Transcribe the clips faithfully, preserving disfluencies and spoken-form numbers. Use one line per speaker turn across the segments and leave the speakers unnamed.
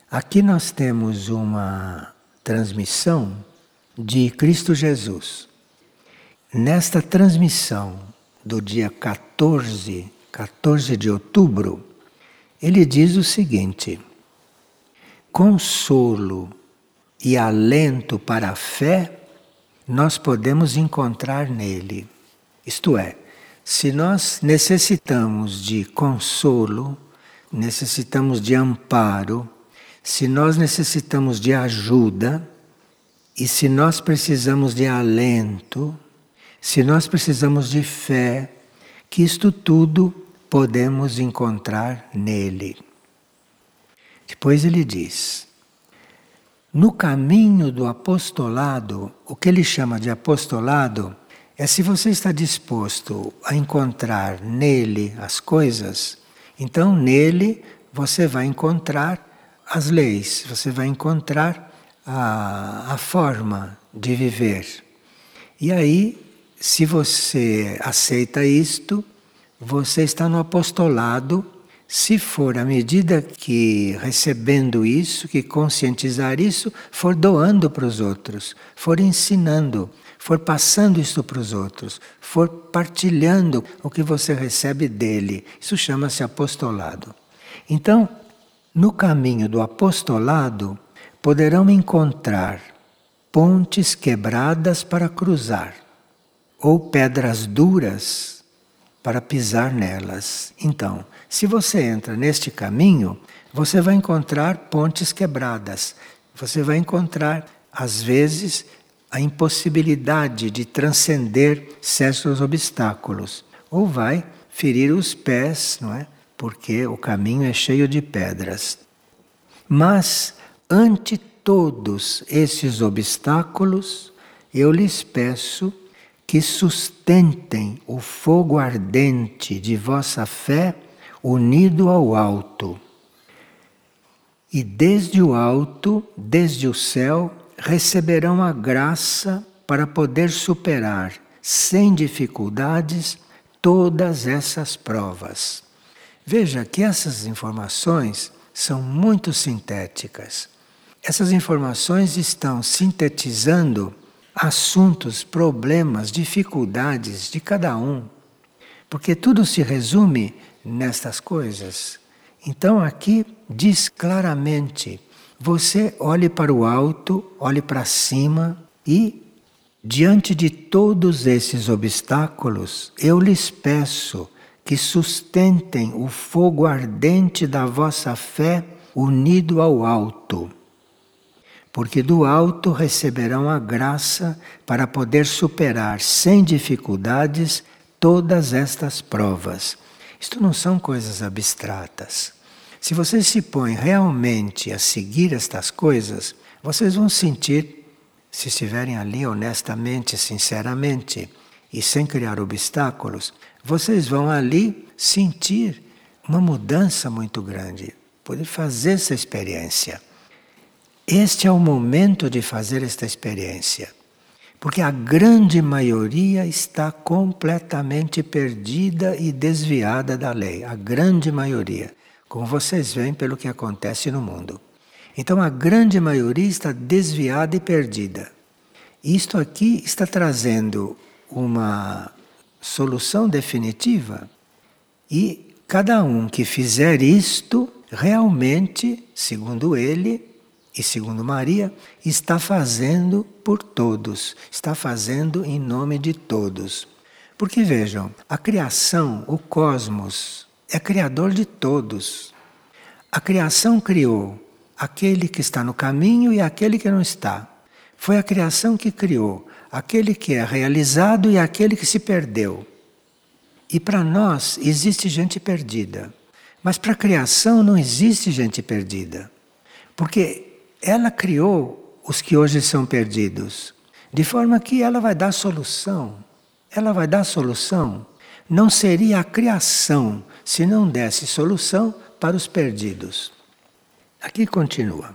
Aqui nós temos uma transmissão de Cristo Jesus. Nesta transmissão do dia quatorze, quatorze de outubro, ele diz o seguinte: consolo e alento para a fé nós podemos encontrar nele. Isto é, se nós necessitamos de consolo, necessitamos de amparo, se nós necessitamos de ajuda, e se nós precisamos de alento, se nós precisamos de fé, que isto tudo podemos encontrar nele. Depois ele diz: no caminho do apostolado, o que ele chama de apostolado é se você está disposto a encontrar nele as coisas, então nele você vai encontrar as leis, você vai encontrar a, a forma de viver. E aí, se você aceita isto, você está no apostolado. Se for à medida que recebendo isso, que conscientizar isso, for doando para os outros, for ensinando, for passando isso para os outros, for partilhando o que você recebe dele, isso chama-se apostolado. Então, no caminho do apostolado, poderão encontrar pontes quebradas para cruzar, ou pedras duras para pisar nelas. Então, se você entra neste caminho, você vai encontrar pontes quebradas. Você vai encontrar, às vezes, a impossibilidade de transcender certos obstáculos. Ou vai ferir os pés, não é? Porque o caminho é cheio de pedras. Mas, ante todos esses obstáculos, eu lhes peço que sustentem o fogo ardente de vossa fé unido ao alto. E desde o alto, desde o céu, receberão a graça para poder superar, sem dificuldades, todas essas provas. Veja que essas informações são muito sintéticas. Essas informações estão sintetizando assuntos, problemas, dificuldades de cada um. Porque tudo se resume nestas coisas. Então aqui diz claramente: você olhe para o alto, olhe para cima e, diante de todos esses obstáculos, eu lhes peço que sustentem o fogo ardente da vossa fé unido ao alto. Porque do alto receberão a graça para poder superar sem dificuldades todas estas provas. Isto não são coisas abstratas. Se vocês se põem realmente a seguir estas coisas, vocês vão sentir, se estiverem ali honestamente, sinceramente e sem criar obstáculos, vocês vão ali sentir uma mudança muito grande, poder fazer essa experiência. Este é o momento de fazer esta experiência, porque a grande maioria está completamente perdida e desviada da lei, a grande maioria, como vocês veem pelo que acontece no mundo. Então a grande maioria está desviada e perdida. Isto aqui está trazendo uma solução definitiva e cada um que fizer isto, realmente, segundo ele e segundo Maria, está fazendo por todos, está fazendo em nome de todos. Porque vejam, a criação, o cosmos, é criador de todos. A criação criou aquele que está no caminho e aquele que não está. Foi a criação que criou aquele que é realizado e aquele que se perdeu. E para nós existe gente perdida. Mas para a criação não existe gente perdida. Porque ela criou os que hoje são perdidos. De forma que ela vai dar solução. Ela vai dar solução. Não seria a criação se não desse solução para os perdidos. Aqui continua.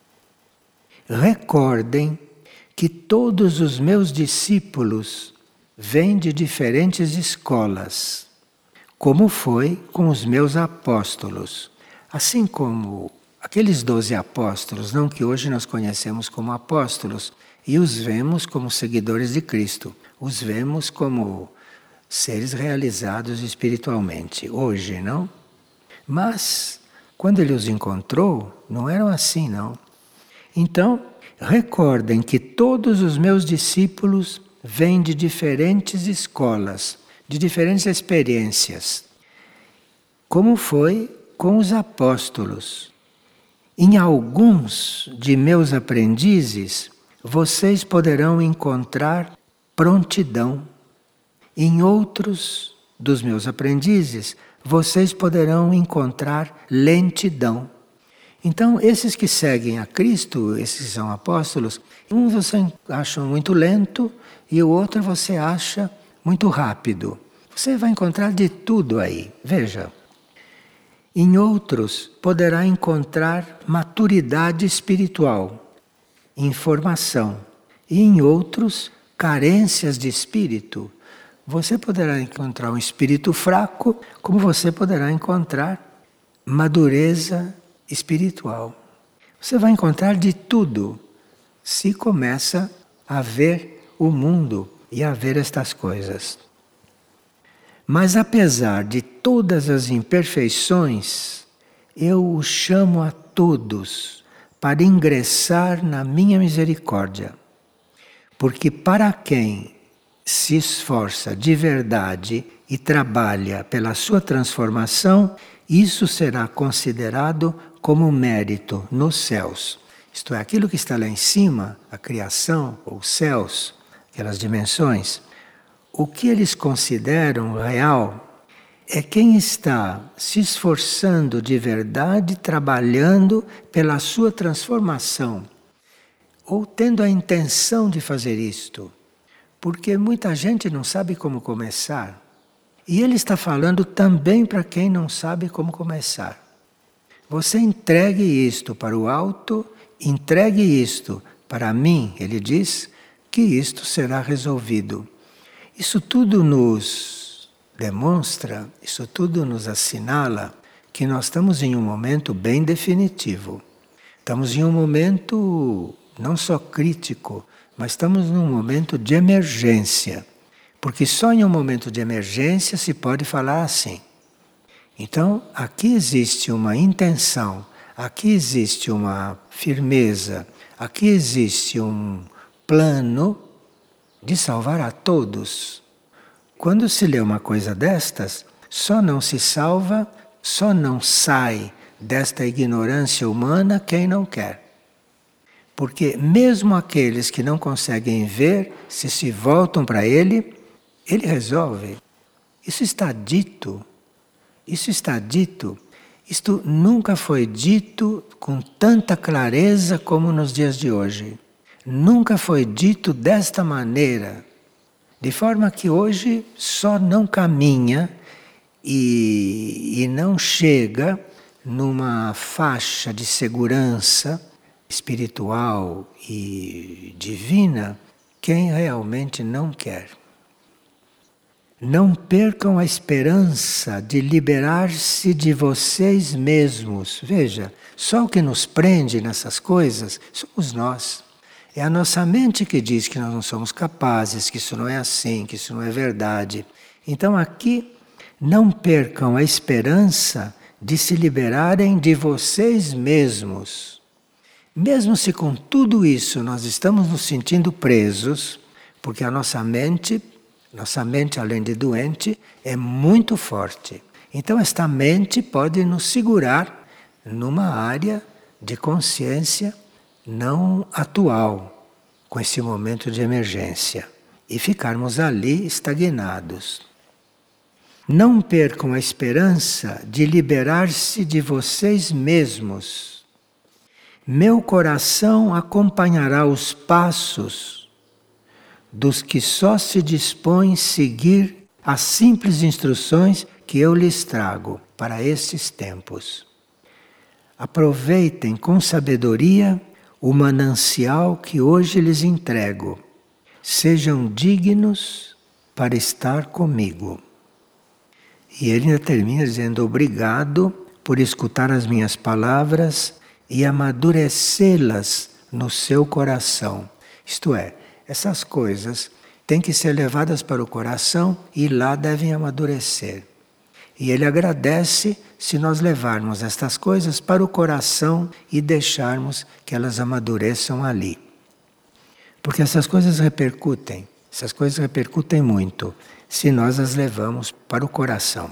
Recordem que todos os meus discípulos vêm de diferentes escolas, como foi com os meus apóstolos. Assim como aqueles doze apóstolos, não que hoje nós conhecemos como apóstolos, e os vemos como seguidores de Cristo, os vemos como seres realizados espiritualmente, hoje, não? Mas, quando ele os encontrou, não eram assim, não. Então, recordem que todos os meus discípulos vêm de diferentes escolas, de diferentes experiências. Como foi com os apóstolos. Em alguns de meus aprendizes, vocês poderão encontrar prontidão. Em outros dos meus aprendizes, vocês poderão encontrar lentidão. Então, esses que seguem a Cristo, esses que são apóstolos, um você acha muito lento e o outro você acha muito rápido. Você vai encontrar de tudo aí, veja. Em outros, poderá encontrar maturidade espiritual, informação. E em outros, carências de espírito. Você poderá encontrar um espírito fraco, como você poderá encontrar madureza espiritual. Você vai encontrar de tudo, se começa a ver o mundo e a ver estas coisas. Mas apesar de todas as imperfeições, eu os chamo a todos para ingressar na minha misericórdia. Porque para quem se esforça de verdade e trabalha pela sua transformação, isso será considerado como mérito nos céus. Isto é, aquilo que está lá em cima, a criação, ou os céus, aquelas dimensões, o que eles consideram real é quem está se esforçando de verdade, trabalhando pela sua transformação, ou tendo a intenção de fazer isto. Porque muita gente não sabe como começar. E ele está falando também para quem não sabe como começar. Você entregue isto para o alto, entregue isto para mim, ele diz, que isto será resolvido. Isso tudo nos demonstra, isso tudo nos assinala que nós estamos em um momento bem definitivo. Estamos em um momento não só crítico, mas estamos num momento de emergência. Porque só em um momento de emergência se pode falar assim. Então, aqui existe uma intenção, aqui existe uma firmeza, aqui existe um plano de salvar a todos. Quando se lê uma coisa destas, só não se salva, só não sai desta ignorância humana quem não quer. Porque mesmo aqueles que não conseguem ver, se se voltam para ele, ele resolve. Isso está dito. Isso está dito. Isto nunca foi dito com tanta clareza como nos dias de hoje. Nunca foi dito desta maneira. De forma que hoje só não caminha e, e não chega numa faixa de segurança espiritual e divina quem realmente não quer. Não percam a esperança de liberar-se de vocês mesmos. Veja, só o que nos prende nessas coisas somos nós. É a nossa mente que diz que nós não somos capazes, que isso não é assim, que isso não é verdade. Então aqui, não percam a esperança de se liberarem de vocês mesmos. Mesmo se com tudo isso nós estamos nos sentindo presos, porque a nossa mente, nossa mente além de doente, é muito forte. Então esta mente pode nos segurar numa área de consciência não atual, com esse momento de emergência, e ficarmos ali estagnados. Não percam a esperança de liberar-se de vocês mesmos. Meu coração acompanhará os passos dos que só se dispõem a seguir as simples instruções que eu lhes trago para estes tempos. Aproveitem com sabedoria o manancial que hoje lhes entrego. Sejam dignos para estar comigo. E ele ainda termina dizendo: obrigado por escutar as minhas palavras e amadurecê-las no seu coração. Isto é, essas coisas têm que ser levadas para o coração e lá devem amadurecer. E ele agradece se nós levarmos estas coisas para o coração e deixarmos que elas amadureçam ali. Porque essas coisas repercutem, essas coisas repercutem muito, se nós as levamos para o coração.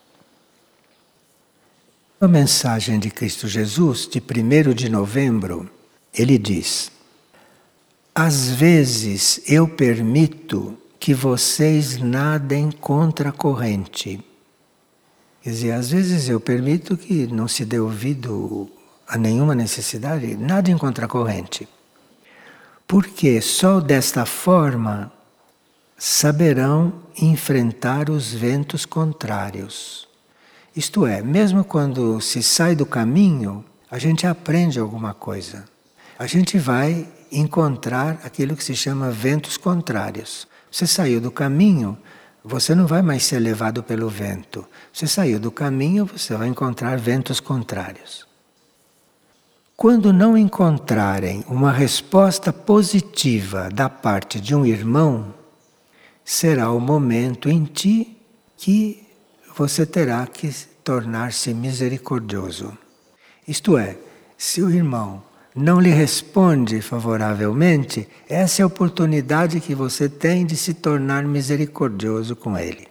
A mensagem de Cristo Jesus, de primeiro de novembro, ele diz: às vezes eu permito que vocês nadem contra a corrente. Quer dizer, às vezes eu permito que não se dê ouvido a nenhuma necessidade, nadem contra a corrente. Porque só desta forma saberão enfrentar os ventos contrários. Isto é, mesmo quando se sai do caminho, a gente aprende alguma coisa. A gente vai encontrar aquilo que se chama ventos contrários. Você saiu do caminho, você não vai mais ser levado pelo vento. Você saiu do caminho, você vai encontrar ventos contrários. Quando não encontrarem uma resposta positiva da parte de um irmão, será o momento em ti que você terá que tornar-se misericordioso. Isto é, se o irmão não lhe responde favoravelmente, essa é a oportunidade que você tem de se tornar misericordioso com ele.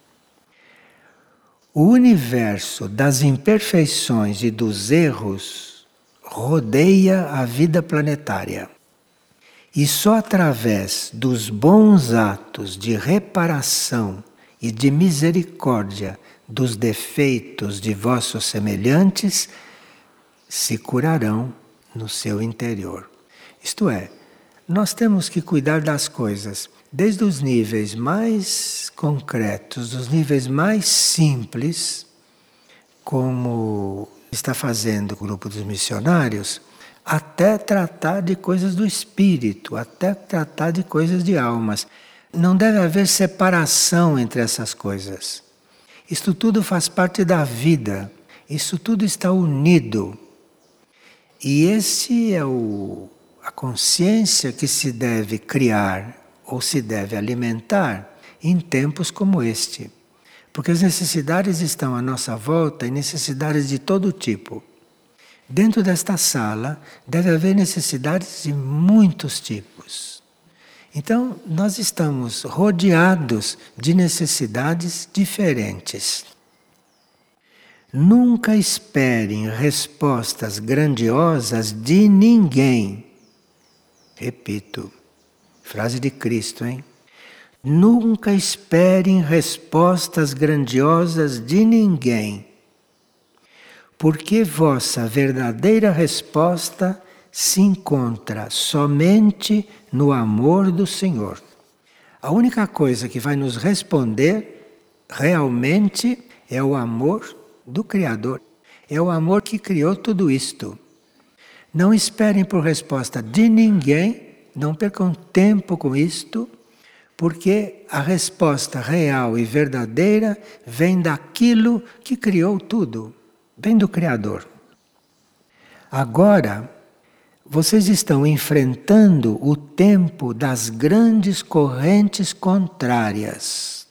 O universo das imperfeições e dos erros rodeia a vida planetária. E só através dos bons atos de reparação e de misericórdia dos defeitos de vossos semelhantes se curarão no seu interior. Isto é, nós temos que cuidar das coisas, desde os níveis mais concretos, dos níveis mais simples, como está fazendo o grupo dos missionários, até tratar de coisas do espírito, até tratar de coisas de almas. Não deve haver separação entre essas coisas. Isto tudo faz parte da vida, isso tudo está unido. E esse é o, a consciência que se deve criar ou se deve alimentar em tempos como este. Porque as necessidades estão à nossa volta e necessidades de todo tipo. Dentro desta sala deve haver necessidades de muitos tipos. Então, nós estamos rodeados de necessidades diferentes. Nunca esperem respostas grandiosas de ninguém. Repito, frase de Cristo, hein? Nunca esperem respostas grandiosas de ninguém, porque vossa verdadeira resposta se encontra somente no amor do Senhor. A única coisa que vai nos responder realmente é o amor do Criador. É o amor que criou tudo isto. Não esperem por resposta de ninguém, não percam tempo com isto, porque a resposta real e verdadeira vem daquilo que criou tudo, vem do Criador. Agora, vocês estão enfrentando o tempo das grandes correntes contrárias.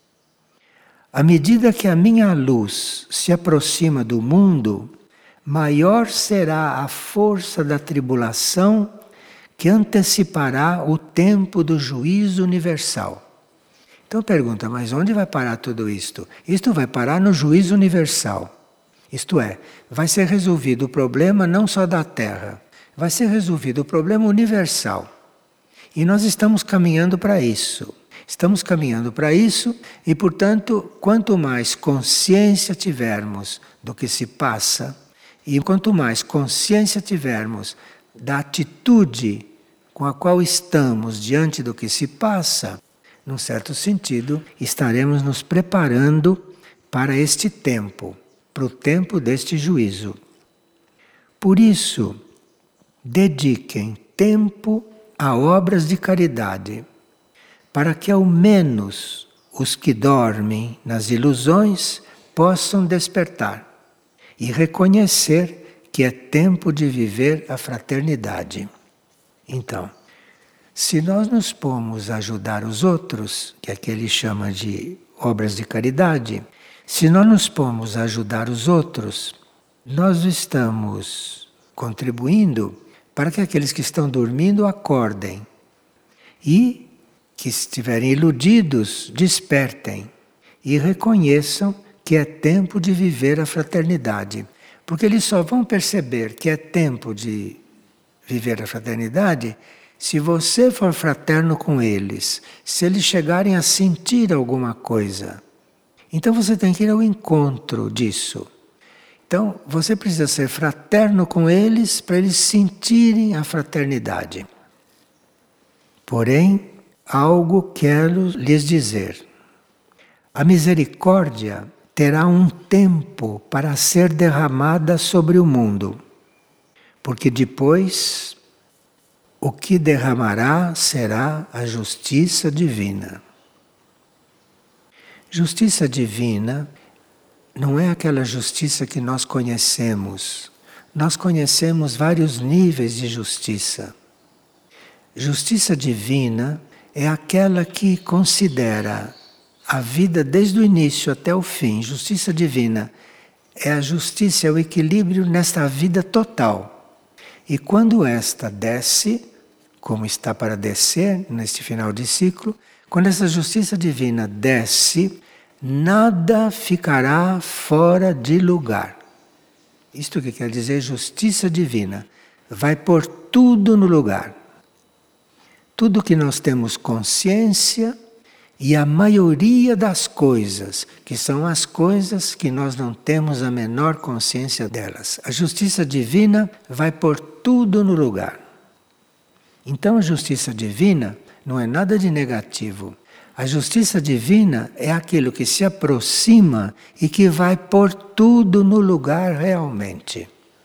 À medida que a minha luz se aproxima do mundo, maior será a força da tribulação que antecipará o tempo do juízo universal. Então pergunta, mas onde vai parar tudo isto? Isto vai parar no juízo universal. Isto é, vai ser resolvido o problema não só da Terra, vai ser resolvido o problema universal. E nós estamos caminhando para isso. Estamos caminhando para isso e, portanto, quanto mais consciência tivermos do que se passa e quanto mais consciência tivermos da atitude com a qual estamos diante do que se passa, num certo sentido, estaremos nos preparando para este tempo, para o tempo deste juízo. Por isso, dediquem tempo a obras de caridade, para que ao menos os que dormem nas ilusões possam despertar e reconhecer que é tempo de viver a fraternidade. Então, se nós nos pomos a ajudar os outros, que aqui ele chama de obras de caridade, se nós nos pomos a ajudar os outros, nós estamos contribuindo para que aqueles que estão dormindo acordem e que estiverem iludidos despertem e reconheçam que é tempo de viver a fraternidade. Porque eles só vão perceber que é tempo de viver a fraternidade se você for fraterno com eles, se eles chegarem a sentir alguma coisa. Então você tem que ir ao encontro disso. Então você precisa ser fraterno com eles para eles sentirem a fraternidade. Porém, algo quero lhes dizer. A misericórdia terá um tempo para ser derramada sobre o mundo, porque depois o que derramará será a justiça divina. Justiça divina não é aquela justiça que nós conhecemos. Nós conhecemos vários níveis de justiça. Justiça divina é aquela que considera a vida desde o início até o fim. Justiça divina é a justiça, é o equilíbrio nesta vida total. E quando esta desce, como está para descer neste final de ciclo, quando essa justiça divina desce, nada ficará fora de lugar. Isto que quer dizer justiça divina. Vai pôr tudo no lugar. Tudo que nós temos consciência e a maioria das coisas, que são as coisas que nós não temos a menor consciência delas. A justiça divina vai pôr tudo no lugar. Então a justiça divina não é nada de negativo. A justiça divina é aquilo que se aproxima e que vai pôr tudo no lugar realmente.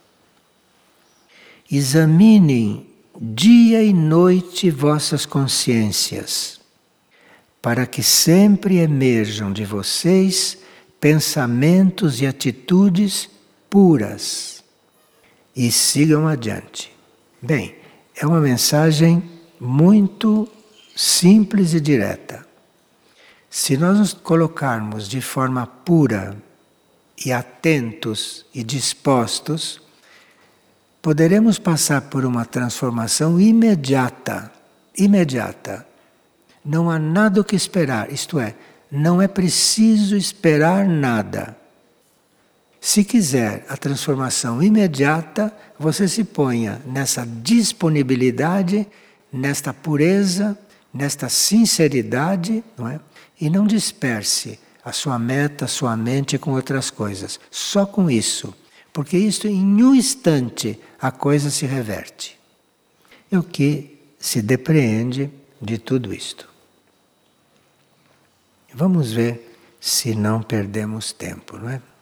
Examinem dia e noite vossas consciências, para que sempre emerjam de vocês pensamentos e atitudes puras e sigam adiante. Bem, é uma mensagem muito simples e direta. Se nós nos colocarmos de forma pura e atentos e dispostos, poderemos passar por uma transformação imediata, imediata. Não há nada o que esperar, isto é, não é preciso esperar nada. Se quiser a transformação imediata, você se ponha nessa disponibilidade, nesta pureza, nesta sinceridade, não é? E não disperse a sua meta, a sua mente com outras coisas. Só com isso. Porque isto, em um instante, a coisa se reverte. E o que se depreende de tudo isto? Vamos ver se não perdemos tempo, não é?